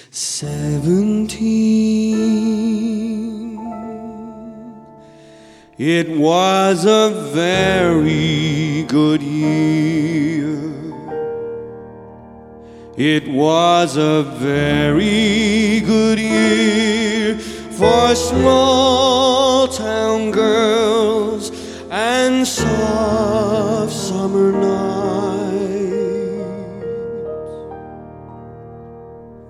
17. It was a very good year. It was a very good year for small town girls and soft summer nights.